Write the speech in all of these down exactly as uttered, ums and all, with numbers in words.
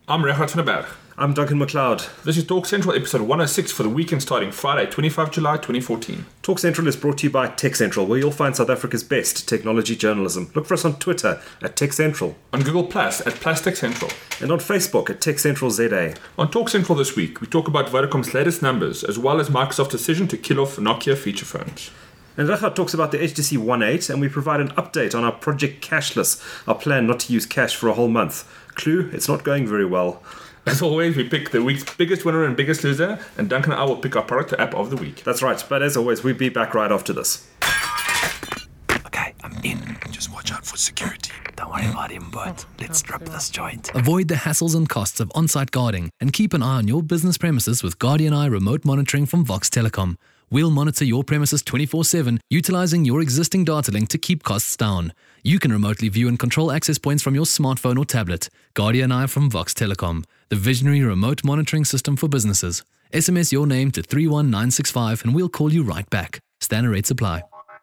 I'm Regardt van der Berg. I'm Duncan McLeod. This is Talk Central episode one oh six for the weekend starting Friday, twenty-fifth of July, twenty fourteen. Talk Central is brought to you by Tech Central, where you'll find South Africa's best technology journalism. Look for us on Twitter at Tech Central, on Google Plus at Plastic Central, and on Facebook at Tech Central Z A. On Talk Central this week, we talk about Vodacom's latest numbers, as well as Microsoft's decision to kill off Nokia feature phones. And Regardt talks about the H T C One eight, and we provide an update on our Project Cashless, our plan not to use cash for a whole month. Clue, it's not going very well. As always, we pick the week's biggest winner and biggest loser, and Duncan and I will pick our product or app of the week. That's right, but as always, we'll be back right after this. Okay, I'm in. Just watch out for security. Don't worry about him, but let's drop this joint. Avoid the hassles and costs of on-site guarding, and keep an eye on your business premises with Guardian Eye remote monitoring from Vox Telecom. We'll monitor your premises twenty-four seven, utilizing your existing data link to keep costs down. You can remotely view and control access points from your smartphone or tablet. Guardian Eye from Vox Telecom, the visionary remote monitoring system for businesses. S M S your name to three one nine six five and we'll call you right back. Standard rate supply.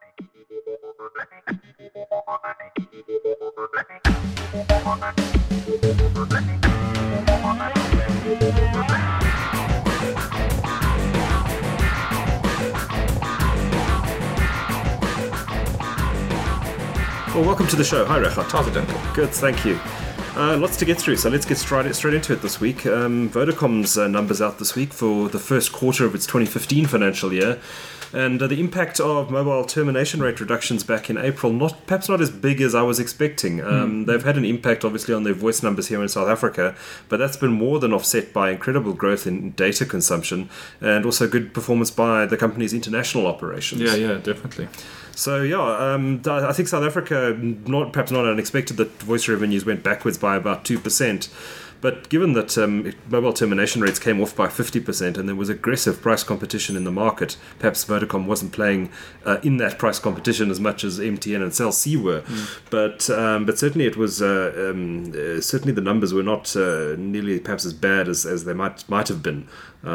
Well, welcome to the show. Hi, Regardt. How's it, Duncan? Good, thank you. Uh, lots to get through, so let's get straight, straight into it this week. Um, Vodacom's uh, numbers out this week for the first quarter of its twenty fifteen financial year. And uh, the impact of mobile termination rate reductions back in April, not perhaps not as big as I was expecting. Um, mm. They've had an impact, obviously, on their voice numbers here in South Africa, but that's been more than offset by incredible growth in data consumption and also good performance by the company's international operations. Yeah, yeah, definitely. So, yeah, um, I think South Africa, not perhaps not unexpected that voice revenues went backwards by about two percent. But given that um, mobile termination rates came off by fifty percent and there was aggressive price competition in the market, perhaps Vodacom wasn't playing uh, in that price competition as much as M T N and Cell C were. Mm. But um, but certainly it was uh, um, uh, certainly the numbers were not uh, nearly perhaps as bad as, as they might might have been.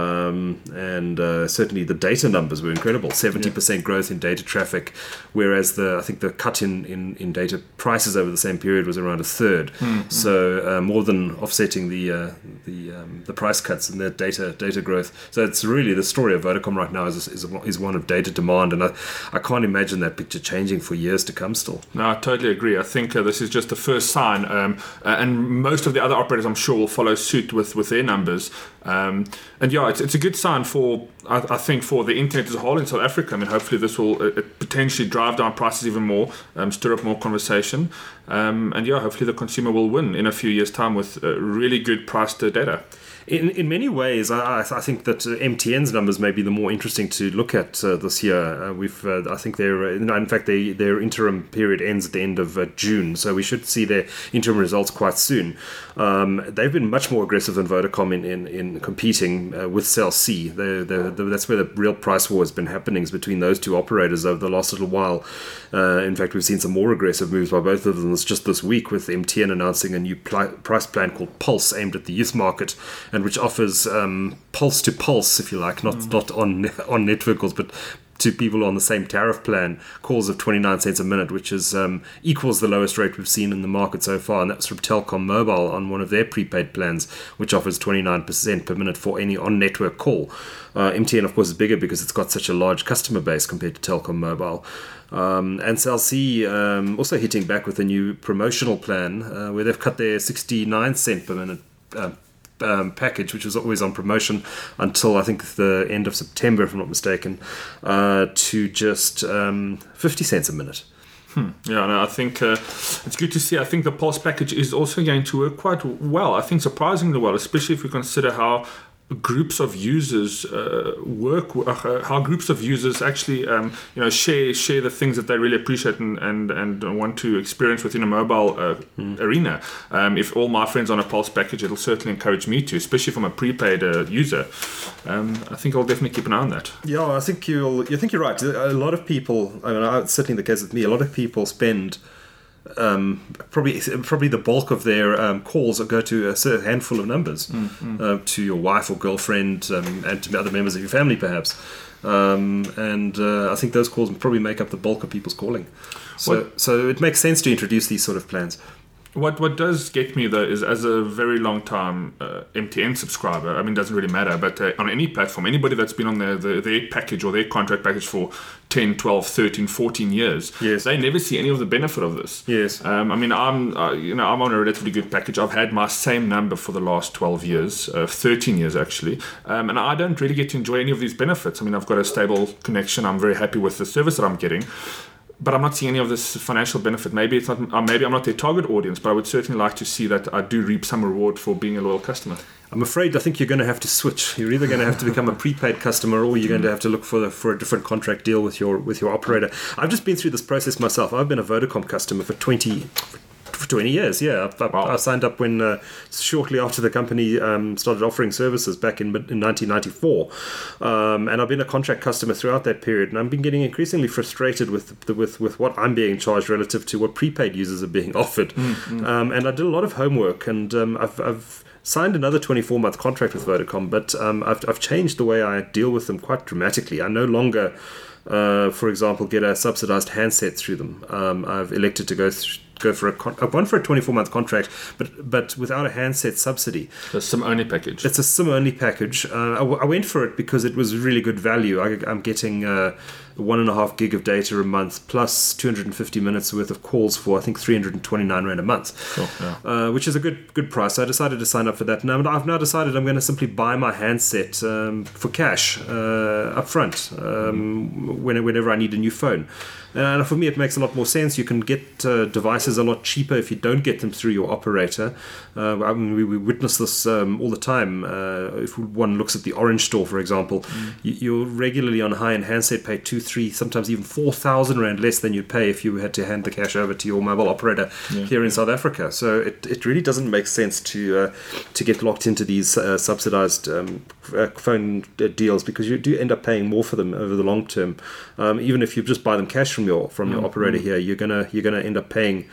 Um, and uh, certainly the data numbers were incredible, seventy percent yeah. growth in data traffic, whereas the I think the cut in, in, in data prices over the same period was around a third. Mm-hmm. So uh, more than offsetting the uh, the um, the price cuts and the data data growth. So it's really the story of Vodacom right now is is, is one of data demand, and I, I can't imagine that picture changing for years to come still. No, I totally agree. I think uh, this is just the first sign, um, uh, and most of the other operators I'm sure will follow suit with, with their numbers. Um, and yeah, it's, it's a good sign for, I, I think, for the internet as a whole in South Africa. I mean, hopefully this will uh, potentially drive down prices even more, um, stir up more conversation. Um, and yeah, hopefully the consumer will win in a few years' time with uh, really good priced uh, data. In in many ways, I I think that uh, M T N's numbers may be the more interesting to look at uh, this year. Uh, we've uh, I think they're uh, in fact they, their interim period ends at the end of uh, June, so we should see their interim results quite soon. Um, they've been much more aggressive than Vodacom in in, in competing uh, with Cell C. They're, they're, they're, that's where the real price war has been happening, is between those two operators over the last little while. Uh, in fact, we've seen some more aggressive moves by both of them just this week, with M T N announcing a new pl- price plan called Pulse, aimed at the youth market, and which offers um, pulse to pulse, if you like, not mm. not on on network calls, but to people on the same tariff plan, calls of twenty-nine cents a minute, which is um, equals the lowest rate we've seen in the market so far, and that's from Telkom Mobile on one of their prepaid plans, which offers twenty-nine percent per minute for any on-network call. Uh, M T N, of course, is bigger because it's got such a large customer base compared to Telkom Mobile. Um, and Cell C um, also hitting back with a new promotional plan uh, where they've cut their sixty-nine cent per minute uh, Um, package, which was always on promotion until I think the end of September, if I'm not mistaken, uh, to just um, fifty cents a minute. Hmm. Yeah, no, I think uh, it's good to see. I think the Pulse package is also going to work quite well. I think surprisingly well, especially if we consider how groups of users uh, work, uh, how groups of users actually um, you know share share the things that they really appreciate and and, and want to experience within a mobile uh, mm. arena. Um, if all my friends on a Pulse package, it'll certainly encourage me to, especially from a prepaid uh, user. Um, I think I'll definitely keep an eye on that. Yeah, I think you'll. You think you're right. A lot of people. I mean, it's certainly the case with me. A lot of people spend. Um, probably probably the bulk of their um, calls go to a handful of numbers, mm-hmm. uh, to your wife or girlfriend, um, and to other members of your family perhaps, um, and uh, I think those calls probably make up the bulk of people's calling. So, what? so it makes sense to introduce these sort of plans. What what does get me though is, as a very long time uh, M T N subscriber, I mean, it doesn't really matter, but uh, on any platform, anybody that's been on their, their their package or their contract package for ten, twelve, thirteen, fourteen years, yes. they never see any of the benefit of this. Yes. Um, I mean, I'm uh, you know I'm on a relatively good package. I've had my same number for the last twelve years, uh, thirteen years actually, um, and I don't really get to enjoy any of these benefits. I mean, I've got a stable connection. I'm very happy with the service that I'm getting. But I'm not seeing any of this financial benefit. Maybe it's not. Uh, maybe I'm not their target audience, but I would certainly like to see that I do reap some reward for being a loyal customer. I'm afraid I think you're going to have to switch. You're either going to have to become a prepaid customer, or you're going to have to look for the, for a different contract deal with your with your operator. I've just been through this process myself. I've been a Vodacom customer for twenty. For twenty years, yeah. I, wow. I signed up when uh, shortly after the company um, started offering services back in, in nineteen ninety-four, um, and I've been a contract customer throughout that period. And I've been getting increasingly frustrated with the, with with what I'm being charged relative to what prepaid users are being offered. Mm-hmm. Um, and I did a lot of homework, and um, I've, I've signed another twenty-four month contract with Vodacom, but um, I've I've changed the way I deal with them quite dramatically. I no longer, uh, for example, get a subsidized handset through them. Um, I've elected to go through. Go for a con- one for a twenty-four month contract, but but without a handset subsidy. The SIM only package. It's a SIM only package. Uh, I, w- I went for it because it was really good value. I, I'm getting uh, one and a half gig of data a month plus two hundred fifty minutes worth of calls for I think three hundred twenty-nine rand a month, cool, yeah. uh, which is a good good price. So I decided to sign up for that. Now I've now decided I'm going to simply buy my handset um, for cash uh, up front um, mm. when, whenever I need a new phone. And for me, it makes a lot more sense. You can get uh, devices a lot cheaper if you don't get them through your operator. Uh, I mean, we, we witness this um, all the time. Uh, if one looks at the Orange store, for example, mm. you, you're regularly on high-end handset pay two, three, sometimes even four thousand rand less than you'd pay if you had to hand the cash over to your mobile operator yeah. here in South Africa. So it, it really doesn't make sense to uh, to get locked into these uh, subsidized um, phone deals, because you do end up paying more for them over the long term. Um, even if you just buy them cash from your from your mm-hmm. operator here, you're gonna you're gonna end up paying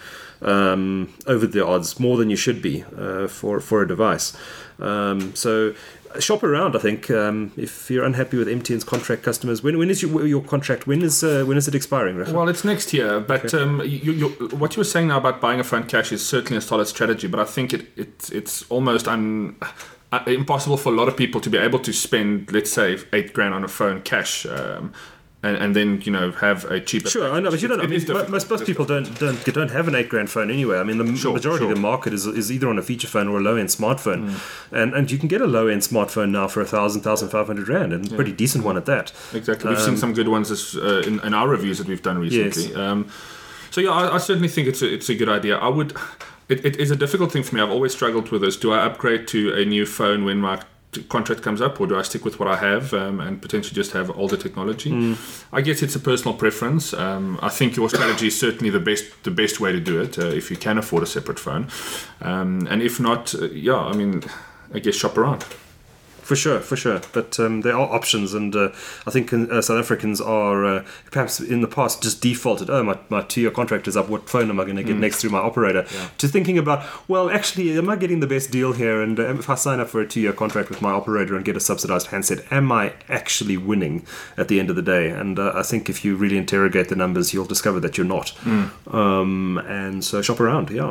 um, over the odds more than you should be uh, for for a device. Um, so shop around. I think um, if you're unhappy with M T N's contract customers, when when is your, your contract? When is uh, when is it expiring? Recha? Well, it's next year. But okay. um, you, you, what you were saying now about buying a phone cash is certainly a solid strategy. But I think it, it it's almost un. Uh, impossible for a lot of people to be able to spend, let's say, eight grand on a phone cash, um, and, and then you know have a cheaper. Sure, I know, but you don't. I mean, most most people don't don't don't have an eight grand phone anyway. I mean, the sure, majority sure. of the market is is either on a feature phone or a low end smartphone, mm. and and you can get a low end smartphone now for a thousand thousand five hundred rand, and a yeah. pretty decent one at that. Exactly, we've um, seen some good ones as, uh, in, in our reviews that we've done recently. Yes. Um, so yeah, I, I certainly think it's a, it's a good idea. I would. It, it is a difficult thing for me. I've always struggled with this. Do I upgrade to a new phone when my contract comes up, or do I stick with what I have um, and potentially just have older technology? Mm. I guess it's a personal preference. Um, I think your strategy is certainly the best the best way to do it uh, if you can afford a separate phone. Um, and if not, uh, yeah, I mean, I guess shop around. For sure, for sure. But um, there are options, and uh, I think uh, South Africans are uh, perhaps in the past just defaulted, oh, my, my two-year contract is up, what phone am I going to get mm. next through my operator? Yeah. To thinking about, well, actually, am I getting the best deal here? And uh, if I sign up for a two-year contract with my operator and get a subsidized handset, am I actually winning at the end of the day? And uh, I think if you really interrogate the numbers, you'll discover that you're not. Mm. Um, and so shop around, yeah.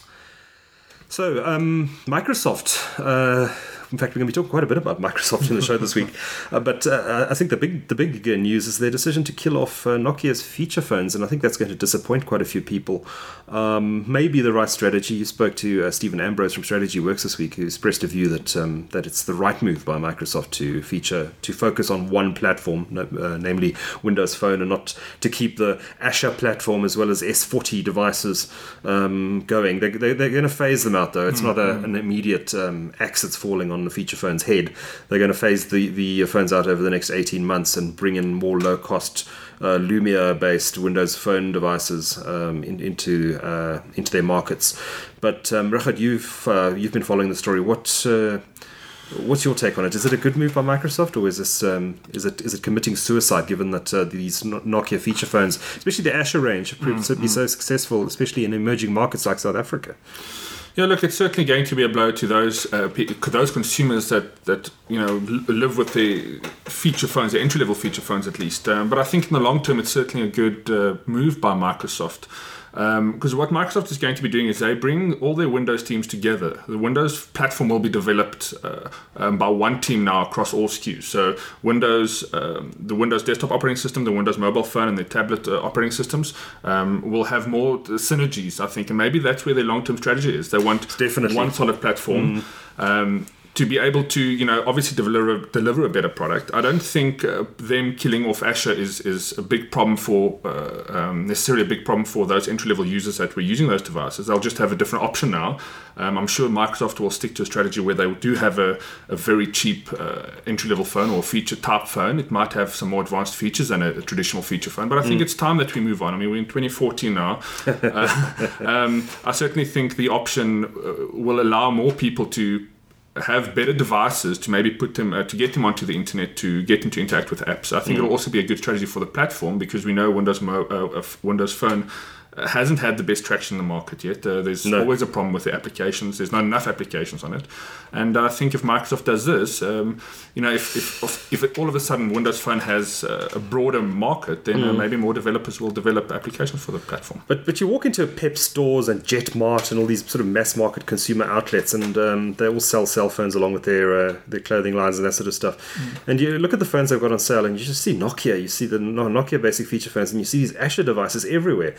So, um, Microsoft... Uh, In fact, we're going to be talking quite a bit about Microsoft in the show this week. Uh, but uh, I think the big the big news is their decision to kill off uh, Nokia's feature phones, and I think that's going to disappoint quite a few people. Um, maybe the right strategy. You spoke to uh, Stephen Ambrose from Strategy Works this week, who expressed a view that um, that it's the right move by Microsoft to feature to focus on one platform, uh, namely Windows Phone, and not to keep the Azure platform as well as S forty devices um, going. They, they, they're going to phase them out, though. It's mm-hmm. not a, an immediate um, axe that's falling on the feature phone's head. They're going to phase the, the phones out over the next eighteen months and bring in more low-cost uh, Lumia-based Windows Phone devices um, in, into uh, into their markets. But um, Recha, you've uh, you've been following the story. What uh, what's your take on it? Is it a good move by Microsoft, or is this um, is it is it committing suicide? Given that uh, these Nokia feature phones, especially the Azure range, have proved mm-hmm. to be so successful, especially in emerging markets like South Africa. Yeah, look, it's certainly going to be a blow to those uh, those consumers that, that you know live with the feature phones, the entry level feature phones at least. Um, but I think in the long term, it's certainly a good uh, move by Microsoft. Because um, what Microsoft is going to be doing is they bring all their Windows teams together. The Windows platform will be developed uh, um, by one team now across all S K Us. So Windows, um, the Windows desktop operating system, the Windows mobile phone, and the tablet uh, operating systems um, will have more synergies, I think. And maybe that's where their long-term strategy is. They want Definitely. one solid platform. Mm. Um, to be able to, you know, obviously deliver deliver a better product. I don't think uh, them killing off Azure is is a big problem for uh, um, necessarily a big problem for those entry level users that were using those devices. They'll just have a different option now. Um, I'm sure Microsoft will stick to a strategy where they do have a, a very cheap uh, entry level phone or feature type phone. It might have some more advanced features than a, a traditional feature phone, but I think mm. it's time that we move on. I mean, we're in twenty fourteen now. uh, um, I certainly think the option uh, will allow more people to have better devices to maybe put them uh, to get them onto the internet, to get them to interact with apps. I think mm. it'll also be a good strategy for the platform, because we know Windows Mo- uh, Windows Phone hasn't had the best traction in the market yet. Uh, there's no. always a problem with the applications. There's not enough applications on it. And I think if Microsoft does this, um, you know, if if, if it, all of a sudden Windows Phone has uh, a broader market, then mm. uh, maybe more developers will develop applications for the platform. But but you walk into Pep stores and JetMart and all these sort of mass market consumer outlets, and um, they all sell cell phones along with their uh, their clothing lines and that sort of stuff. Mm. And you look at the phones they've got on sale, and you just see Nokia. You see the Nokia basic feature phones, and you see these Azure devices everywhere.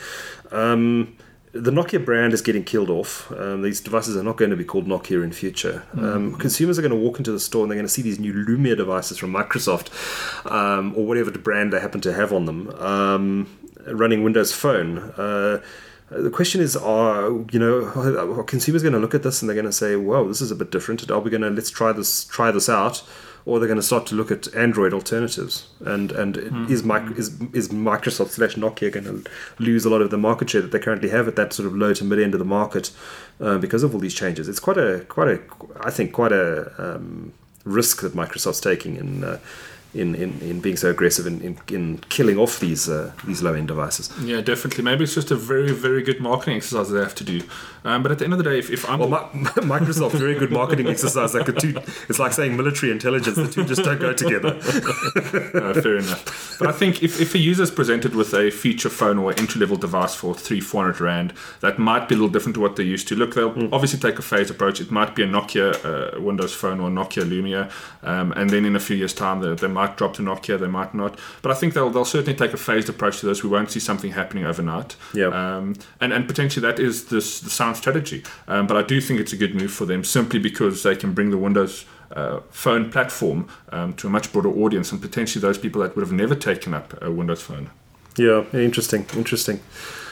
Um, the Nokia brand is getting killed off. Um, these devices are not going to be called Nokia in future. Um, mm-hmm. Consumers are going to walk into the store and they're going to see these new Lumia devices from Microsoft, um, or whatever the brand they happen to have on them, um, running Windows Phone. Uh, the question is, are you know, are consumers going to look at this and they're going to say, "Wow, this is a bit different. Are we going to let's try this try this out?" Or they're going to start to look at Android alternatives, and and mm-hmm. is, mic- is is Microsoft slash Nokia going to lose a lot of the market share that they currently have at that sort of low to mid end of the market uh, because of all these changes? It's quite a quite a I think quite a um, risk that Microsoft's taking in. Uh, In, in, in being so aggressive in, in, in killing off these uh, these low end devices. Yeah, definitely. Maybe it's just a very, very good marketing exercise they have to do. Um, but at the end of the day, if, if I'm well, my, Microsoft, very good marketing exercise. Like the two, it's like saying military intelligence. The two just don't go together. uh, fair enough. But I think if, if a user is presented with a feature phone or entry level device for three, four hundred rand, that might be a little different to what they're used to. Look, they'll mm. obviously take a phased approach. It might be a Nokia uh, Windows Phone or Nokia Lumia, um, and then in a few years' time, they, they might drop to Nokia, they might not. But I think they'll they'll certainly take a phased approach to this. We won't see something happening overnight. Yeah. Um, and, and potentially that is this, the sound strategy. Um, but I do think it's a good move for them, simply because they can bring the Windows uh, Phone platform um, to a much broader audience, and potentially those people that would have never taken up a Windows Phone. Yeah, interesting, interesting.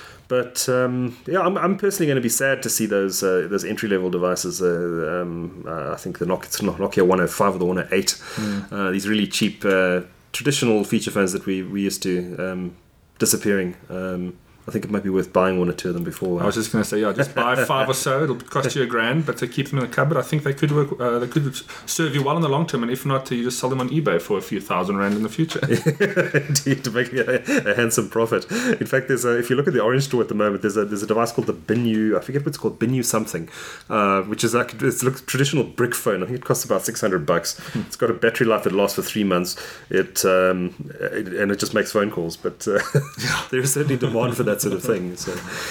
But um, yeah, I'm, I'm personally going to be sad to see those uh, those entry level devices. Uh, um, uh, I think the Nokia, Nokia one oh five or the one oh eight, mm. uh, these really cheap uh, traditional feature phones that we we used to um, disappearing. Um, I think it might be worth buying one or two of them before. I was just going to say, yeah, just buy five or so. It'll cost you a grand, but to keep them in the cupboard, I think they could work. Uh, they could serve you well in the long term, and if not, you just sell them on eBay for a few thousand rand in the future. Indeed, to make a, a handsome profit. In fact, there's a, if you look at the Orange Store at the moment, there's a there's a device called the Binu. I forget what it's called, Binu something, uh, which is like it looks traditional brick phone. I think it costs about six hundred bucks. It's got a battery life that lasts for three months. It, um, it and it just makes phone calls, but uh, there is certainly demand for that sort of thing. So.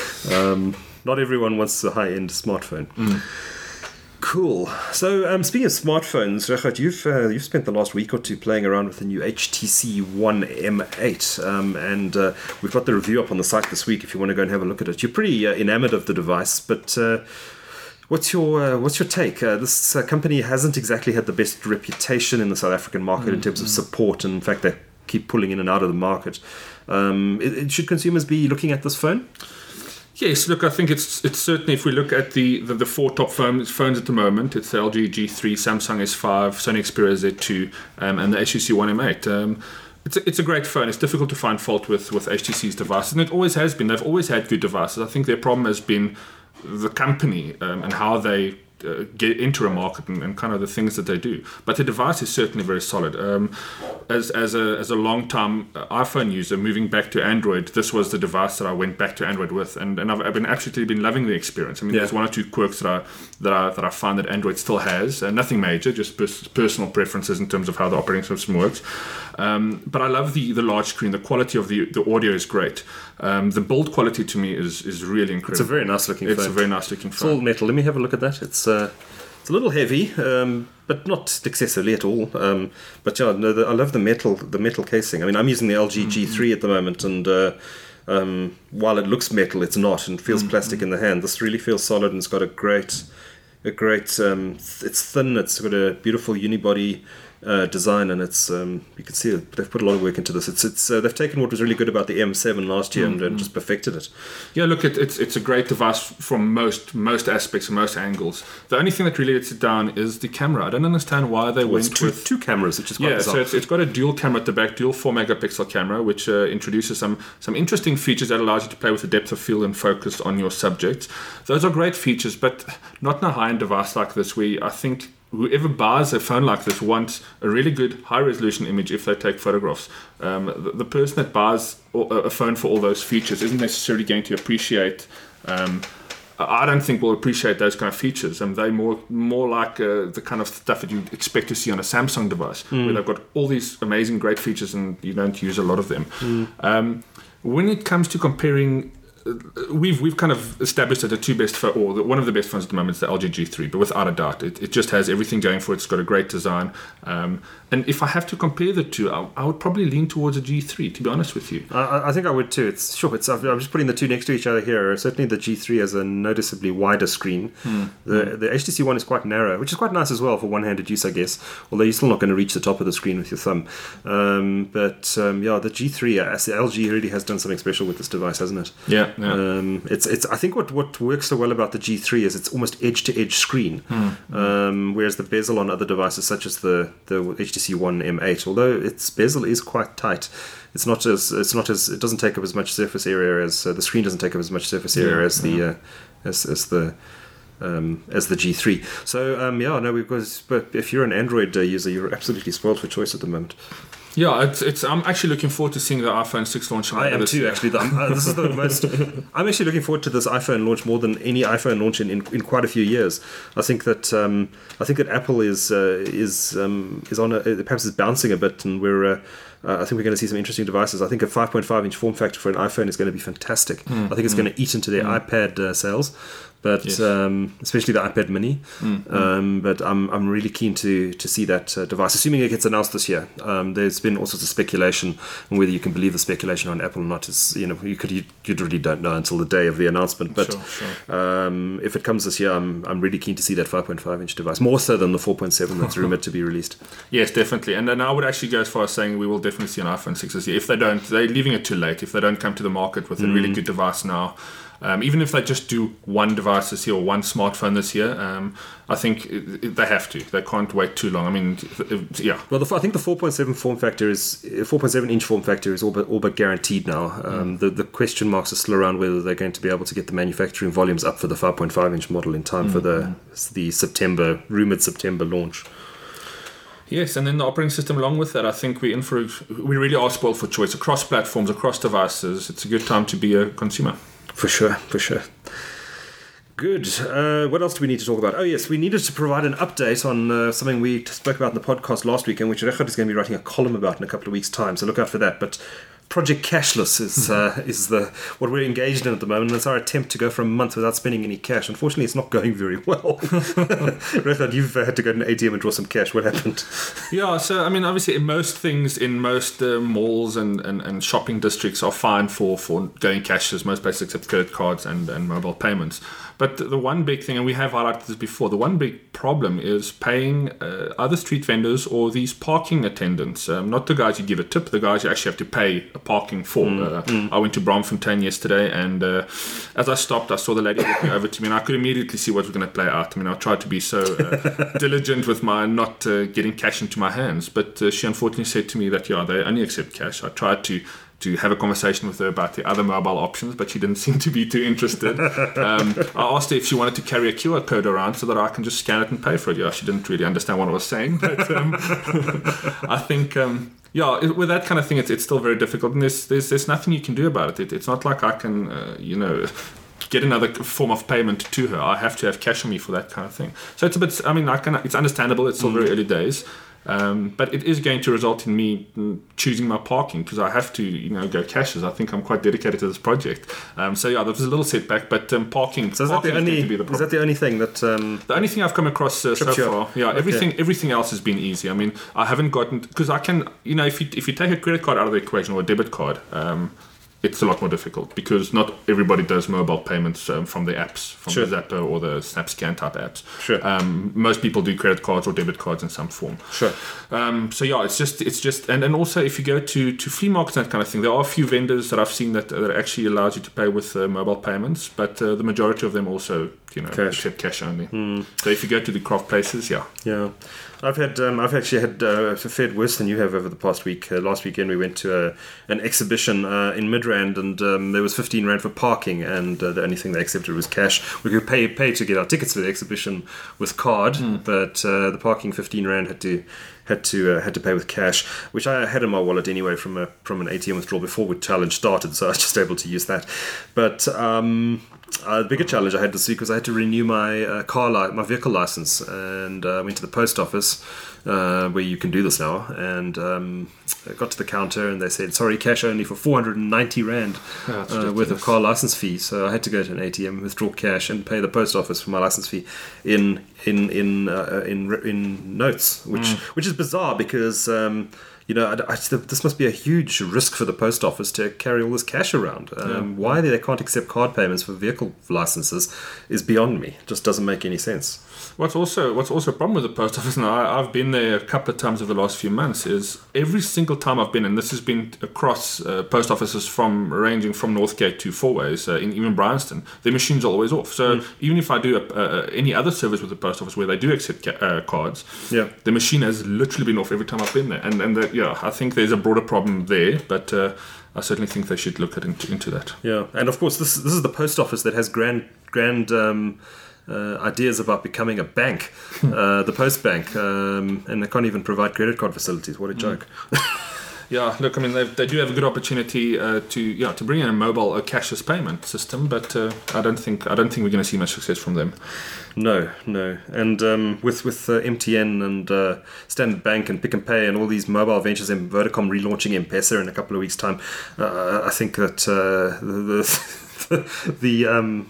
Um, not everyone wants a high-end smartphone. Mm. Cool. So, um, speaking of smartphones, Regardt, you've uh, you've spent the last week or two playing around with the new H T C One M eight, um, and uh, we've got the review up on the site this week. If you want to go and have a look at it, you're pretty uh, enamored of the device, but. Uh, What's your uh, what's your take? Uh, this uh, company hasn't exactly had the best reputation in the South African market mm, in terms mm. of support, and in fact, they keep pulling in and out of the market. Um, it, it, should consumers be looking at this phone? Yes, look, I think it's it's certainly, if we look at the, the, the four top phones, phones at the moment, it's the L G G three, Samsung S five, Sony Xperia Z two, um, and the H T C One M eight. Um, It's a, it's a great phone. It's difficult to find fault with, with H T C's devices, and it always has been. They've always had good devices. I think their problem has been the company um, and how they uh, get into a market and, and kind of the things that they do. But the device is certainly very solid. Um, as as a as a long time iPhone user, moving back to Android, this was the device that I went back to Android with, and, and I've, I've been absolutely been loving the experience. I mean, Yeah. there's one or two quirks that I that I that I find that Android still has, uh, nothing major, just pers- personal preferences in terms of how the operating system works. Um, but I love the the large screen. The quality of the the audio is great. Um, the build quality to me is is really incredible. It's a very nice looking It's phone. a very nice looking It's all phone. metal. Let me have a look at that. It's uh, it's a little heavy, um, but not excessively at all. Um, but yeah, no, the, I love the metal the metal casing. I mean, I'm using the L G Mm-hmm. G three at the moment, and uh, um, while it looks metal, it's not, and feels Mm-hmm. plastic in the hand. This really feels solid, and it's got a great, a great. Um, th- it's thin. It's got a beautiful unibody. Uh, design, and it's um, you can see it, they've put a lot of work into this. It's it's uh, they've taken what was really good about the M seven last year and, and just perfected it. Yeah, look, it, it's it's a great device from most most aspects and most angles. The only thing that really lets it down is the camera. I don't understand why they Well, it's went two, with two cameras, which is quite yeah, bizarre. so it's, it's got a dual camera at the back, dual four megapixel camera, which uh, introduces some some interesting features that allows you to play with the depth of field and focus on your subjects. Those are great features, but not in a high-end device like this, where I think whoever buys a phone like this wants a really good high-resolution image if they take photographs. Um, the, the person that buys a phone for all those features isn't necessarily going to appreciate. Um, I don't think will appreciate those kind of features, and they more more like uh, the kind of stuff that you expect to see on a Samsung device, Mm. where they've got all these amazing, great features, and you don't use a lot of them. Mm. Um, when it comes to comparing, uh, we've we've kind of established that the two best pho- or the, one of the best phones at the moment is the L G G three, but without a doubt, it, it just has everything going for it. It's got a great design, um, and if I have to compare the two, I, I would probably lean towards a G three. To be honest with you. I, I think I would too. It's sure. It's I'm just putting the two next to each other here. Certainly, the G three has a noticeably wider screen. Hmm. The the H T C One is quite narrow, which is quite nice as well for one-handed use, I guess. Although you're still not going to reach the top of the screen with your thumb. Um, but um, yeah, the G three, uh, the L G really has done something special with this device, hasn't it? Yeah, yeah. Um, it's it's. I think what, what works so well about the G three is it's almost edge-to-edge screen, Hmm. um, whereas the bezel on other devices such as the the H T C One M eight, although its bezel is quite tight, it's not as it's not as it doesn't take up as much surface area as uh, the screen doesn't take up as much surface area Yeah, as the uh, as as the um, as the G three. So um, yeah, no, we've got. But if you're an Android uh, user, you're absolutely spoiled for choice at the moment. Yeah, it's, it's. I'm actually looking forward to seeing the iPhone six launch. I am this too, year. actually. The- uh, this is the most. I'm actually looking forward to this iPhone launch more than any iPhone launch in, in, in quite a few years. I think that um, I think that Apple is uh, is um, is on a, perhaps is bouncing a bit, and we're. Uh, uh, I think we're going to see some interesting devices. I think a five point five inch form factor for an iPhone is going to be fantastic. Mm, I think it's mm, going to eat into their mm. iPad uh, sales. But Yes. um, especially the iPad Mini, Mm, um, but I'm I'm really keen to to see that uh, device, assuming it gets announced this year. Um, there's been all sorts of speculation, and whether you can believe the speculation on Apple or not is you know you could you, you really don't know until the day of the announcement. But Sure, sure. um, if it comes this year, I'm I'm really keen to see that five point five inch device, more so than the four point seven that's rumored to be released. Yes, definitely. And then I would actually go as far as saying we will definitely see an iPhone six this year. If they don't, they're leaving it too late. If they don't come to the market with a really good device now, um, even if they just do one device this year or one smartphone this year, um, I think it, it, they have to. They can't wait too long. I mean, it, yeah. Well, the, I think the four point seven form factor is four point seven inch form factor is all but all but guaranteed now. Um, Mm. the the question marks are still around whether they're going to be able to get the manufacturing volumes up for the five point five inch model in time Mm. for the the September rumored September launch. Yes, and then the operating system along with that, I think we're in for, we really are spoiled for choice across platforms, across devices. It's a good time to be a consumer. For sure, for sure. Good. Uh, what else do we need to talk about? Oh, yes, we needed to provide an update on uh, something we spoke about in the podcast last week, and which Rechard is going to be writing a column about in a couple of weeks' time. So look out for that. But Project Cashless is uh, is the what we're engaged in at the moment. And it's our attempt to go for a month without spending any cash. Unfortunately, it's not going very well. Rechard, you've uh, had to go to an A T M and draw some cash. What happened? Yeah, so I mean, obviously, in most things in most uh, malls and, and, and shopping districts are fine for, for going cashless, most places accept credit cards and, and mobile payments. But the one big thing, and we have highlighted this before, the one big problem is paying uh, other street vendors or these parking attendants. Um, not the guys you give a tip, the guys you actually have to pay a parking for. Mm, uh, mm. I went to Braamfontein yesterday, and uh, as I stopped, I saw the lady walking over to me, and I could immediately see what was going to play out. I mean, I tried to be so uh, diligent with my not uh, getting cash into my hands, but uh, she unfortunately said to me that, yeah, they only accept cash. I tried to to have a conversation with her about the other mobile options, but she didn't seem to be too interested. um, I asked her if she wanted to carry a Q R code around so that I can just scan it and pay for it. Yeah, she didn't really understand what I was saying, but um, I think, um, yeah, it, with that kind of thing, it's, it's still very difficult, and there's, there's there's nothing you can do about it. it it's not like I can, uh, you know, get another form of payment to her. I have to have cash on me for that kind of thing. So it's a bit, I mean, I can, it's understandable. It's still very early days. Um, but it is going to result in me choosing my parking because I have to, you know, go cashless. I think I'm quite dedicated to this project. Um, so yeah, there was a little setback, but um, parking. So is that parking the only? Is, the is that the only thing that? Um, the only thing I've come across uh, so far, yeah, okay. everything everything else has been easy. I mean, I haven't gotten because I can, you know, if you if you take a credit card out of the equation or a debit card. Um, It's a lot more difficult because not everybody does mobile payments um, from the apps, from sure. the Zapper or the SnapScan type apps. Sure. Um, most people do credit cards or debit cards in some form. Sure. Um, so yeah, it's just it's just and, and also if you go to, to flea markets and that kind of thing, there are a few vendors that I've seen that, that actually allows you to pay with uh, mobile payments, but uh, the majority of them also you know cash. accept cash only. Mm. So if you go to the craft places, yeah. Yeah. I've had, um, I've actually had uh, fared worse than you have over the past week. Uh, last weekend we went to a, an exhibition uh, in Midrand, and um, there was fifteen rand for parking, and uh, the only thing they accepted was cash. We could pay pay to get our tickets for the exhibition with card, mm. but uh, the parking fifteen rand had to had to uh, had to pay with cash, which I had in my wallet anyway from a from an A T M withdrawal before the challenge started, so I was just able to use that. But um, uh, the bigger challenge I had this week was I had to renew my uh, car li- my vehicle license, and uh, went to the post office. Uh, where you can do this now, and um, I got to the counter and they said, sorry, cash only for four hundred ninety rand oh, uh, worth of car license fee. So I had to go to an A T M, withdraw cash, and pay the post office for my license fee in in in uh, in, in notes, which mm. which is bizarre because um, you know I, I, this must be a huge risk for the post office to carry all this cash around. Um, yeah. Why they can't accept card payments for vehicle licenses is beyond me. It just doesn't make any sense. What's also what's also a problem with the post office now, I, I've been there a couple of times over the last few months, is every single time I've been, and this has been across uh, post offices from ranging from Northgate to Fourways, uh, in even Bryanston, their machines are always off. So mm. even if I do a, uh, any other service with the post office where they do accept ca- uh, cards, yeah. the machine has literally been off every time I've been there. And and the, yeah, I think there's a broader problem there, but uh, I certainly think they should look at into, into that. Yeah, and of course this this is the post office that has grand grand. Um, Uh, ideas about becoming a bank, uh, the Post Bank, um, and they can't even provide credit card facilities. What a joke! Mm. Yeah, look, I mean, they do have a good opportunity uh, to yeah to bring in a mobile or cashless payment system, but uh, I don't think I don't think we're going to see much success from them. No, no, and um, with with uh, M T N and uh, Standard Bank and Pick and Pay and all these mobile ventures, and Vodacom relaunching M-Pesa in a couple of weeks' time, uh, I think that uh, the. the the um,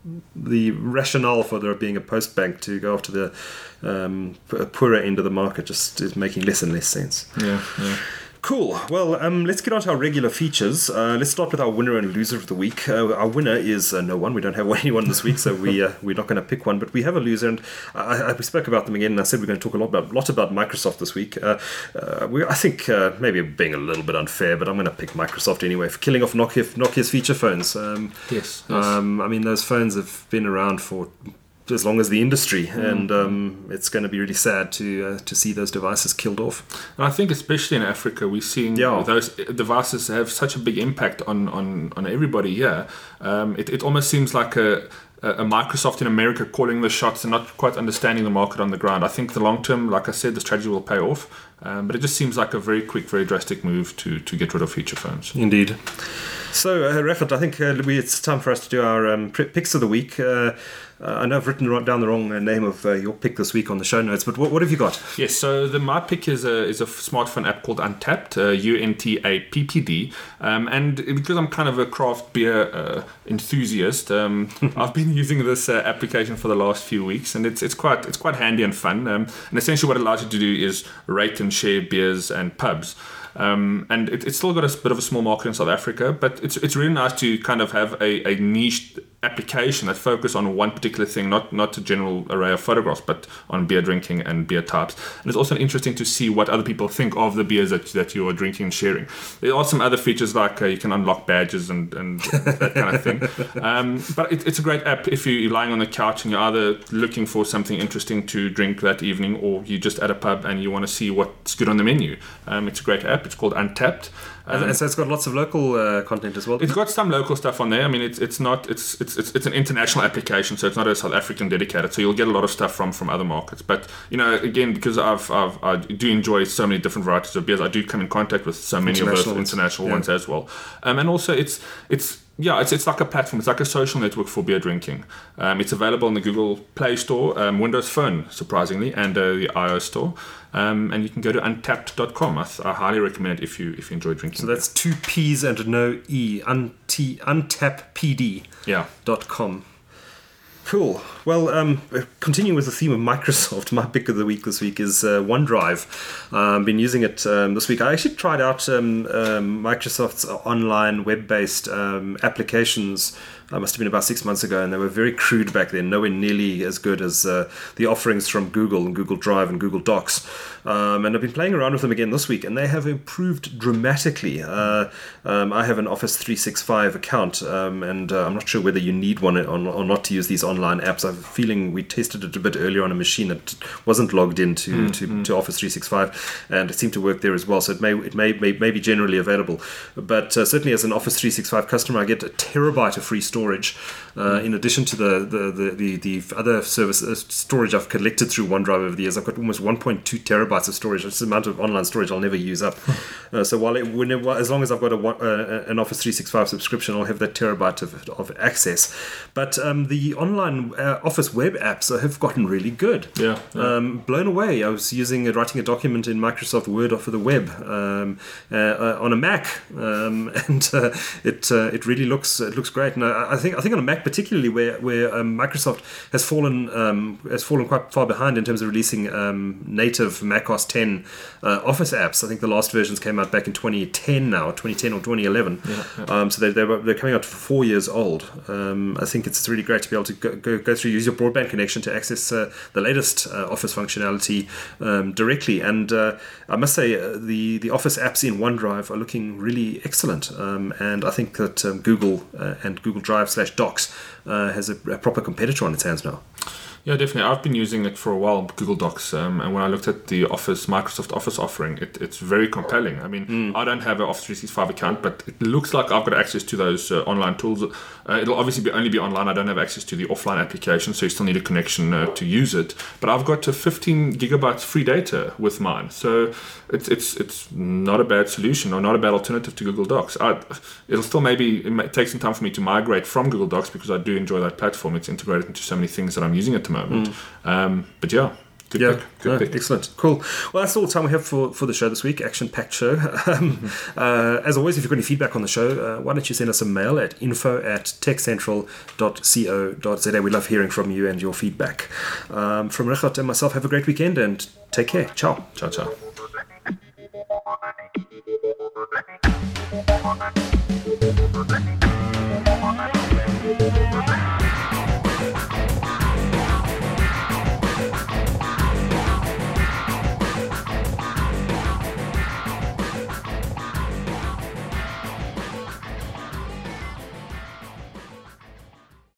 the rationale for there being a post bank to go after the um, poorer end of the market just is making less and less sense. Yeah, yeah. Cool. Well, um, let's get on to our regular features. Uh, let's start with our winner and loser of the week. Uh, our winner is uh, no one. We don't have anyone this week, so we uh, we're not going to pick one. But we have a loser, and I, I, we spoke about them again. And I said we're going to talk a lot about lot about Microsoft this week. Uh, uh, we, I think uh, maybe being a little bit unfair, but I'm going to pick Microsoft anyway for killing off Nokia, Nokia's feature phones. Um, yes. yes. Um, I mean, those phones have been around for as long as the industry, mm. and um, it's going to be really sad to uh, to see those devices killed off. And I think especially in Africa, we're seeing yeah. those devices have such a big impact on, on, on everybody here. Um, it, it almost seems like a, a Microsoft in America calling the shots and not quite understanding the market on the ground. I think the long term, like I said, the strategy will pay off, um, but it just seems like a very quick, very drastic move to, to get rid of feature phones. Indeed. So, uh, Rafat, I think uh, we, it's time for us to do our um, picks of the week. Uh, uh, I know I've written down the wrong uh, name of uh, your pick this week on the show notes, but what, what have you got? Yes, so the my pick is a is a smartphone app called Untappd, uh, U N T A P P D, um, and because I'm kind of a craft beer uh, enthusiast, um, I've been using this uh, application for the last few weeks, and it's it's quite it's quite handy and fun. Um, and essentially, what it allows you to do is rate and share beers and pubs. Um, and it, it's still got a bit of a small market in South Africa, but it's it's really nice to kind of have a, a niche application that focus on one particular thing, not not a general array of photographs, but on beer drinking and beer types. And it's also interesting to see what other people think of the beers that that you are drinking and sharing. There are some other features like uh, you can unlock badges and, and that kind of thing. Um, but it, it's a great app if you're lying on the couch and you're either looking for something interesting to drink that evening, or you're just at a pub and you want to see what's good on the menu. Um, it's a great app. It's called Untappd. Um, and so it's got lots of local uh, content as well. It's got some local stuff on there. I mean, it's it's not it's it's it's it's an international application, so it's not a South African dedicated. So you'll get a lot of stuff from from other markets. But you know, again, because I've, I've I do enjoy so many different varieties of beers, I do come in contact with so many of those ones. international yeah. ones as well. Um, and also, it's it's. Yeah, it's it's like a platform. It's like a social network for beer drinking. Um, it's available in the Google Play Store, um, Windows Phone, surprisingly, and uh, the iOS Store. Um, and you can go to untapped dot com. I, th- I highly recommend it if you if you enjoy drinking. So that's two P's and no E. Unt- untap p d dot com. Cool. Well, um, continuing with the theme of Microsoft, my pick of the week this week is uh, OneDrive. I've um, been using it um, this week. I actually tried out um, um, Microsoft's online web-based um, applications. That must have been about six months ago, and they were very crude back then, nowhere nearly as good as uh, the offerings from Google and Google Drive and Google Docs. Um, and I've been playing around with them again this week, and they have improved dramatically. Uh, um, I have an Office three sixty-five account, um, and uh, I'm not sure whether you need one or, or not to use these online apps. I'm feeling we tested it a bit earlier on a machine that wasn't logged into mm, to, mm. to Office three sixty-five, and it seemed to work there as well. So it may it may may, may be generally available, but uh, certainly as an Office three sixty-five customer, I get a terabyte of free storage. Storage, uh, in addition to the the, the, the, the other service uh, storage I've collected through OneDrive over the years. I've got almost one point two terabytes of storage. It's the amount of online storage I'll never use up. uh, so while it, whenever, as long as I've got a, uh, an Office three sixty-five subscription, I'll have that terabyte of, of access. But um, the online uh, Office web apps have gotten really good. Yeah, yeah. Um, blown away. I was using uh, writing a document in Microsoft Word for the web um, uh, uh, on a Mac, um, and uh, it uh, it really looks it looks great. And I, I think I think on a Mac particularly, where where um, Microsoft has fallen um, has fallen quite far behind in terms of releasing um, native Mac O S ten uh, Office apps. I think the last versions came out back in twenty ten now, twenty ten or twenty eleven. Yeah, yeah. Um, so they they're, they're coming out for four years old. Um, I think it's really great to be able to go go, go through use your broadband connection to access uh, the latest uh, Office functionality um, directly. And uh, I must say uh, the the Office apps in OneDrive are looking really excellent. Um, and I think that um, Google uh, and Google Drive slash Docs uh, has a, a proper competitor on its hands now. Yeah, definitely. I've been using it for a while, Google Docs, um, and when I looked at the Office, Microsoft Office offering, it, it's very compelling. I mean, mm. I don't have an Office three sixty-five account, but it looks like I've got access to those uh, online tools. Uh, it'll obviously be only be online. I don't have access to the offline application, so you still need a connection uh, to use it. But I've got uh, fifteen gigabytes free data with mine, so it's it's it's not a bad solution or not a bad alternative to Google Docs. I, it'll still maybe it may take some time for me to migrate from Google Docs because I do enjoy that platform. It's integrated into so many things that I'm using at the moment. Mm. Um, but yeah, good yeah, pick. Good no, pick. Excellent. Cool. Well, that's all the time we have for, for the show this week. Action-packed show. um, mm-hmm. uh, as always, if you've got any feedback on the show, uh, why don't you send us a mail at info at techcentral dot co dot za. We love hearing from you and your feedback. Um, from Richard and myself, have a great weekend and take care. Ciao. Ciao, ciao.